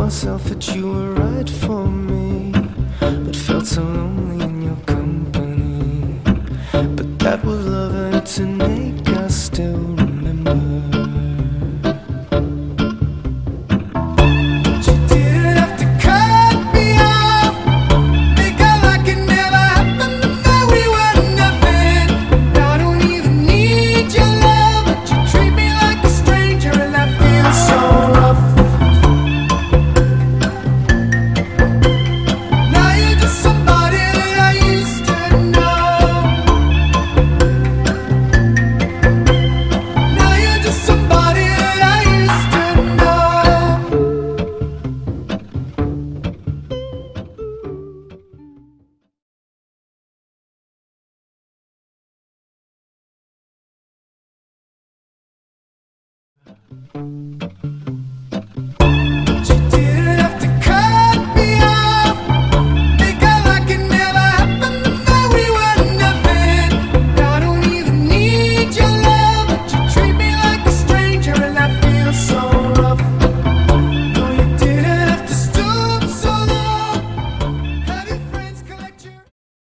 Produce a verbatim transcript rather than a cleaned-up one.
myself that you were right for me, but felt so lonely in your company. But that was love and it's innate, I still remember.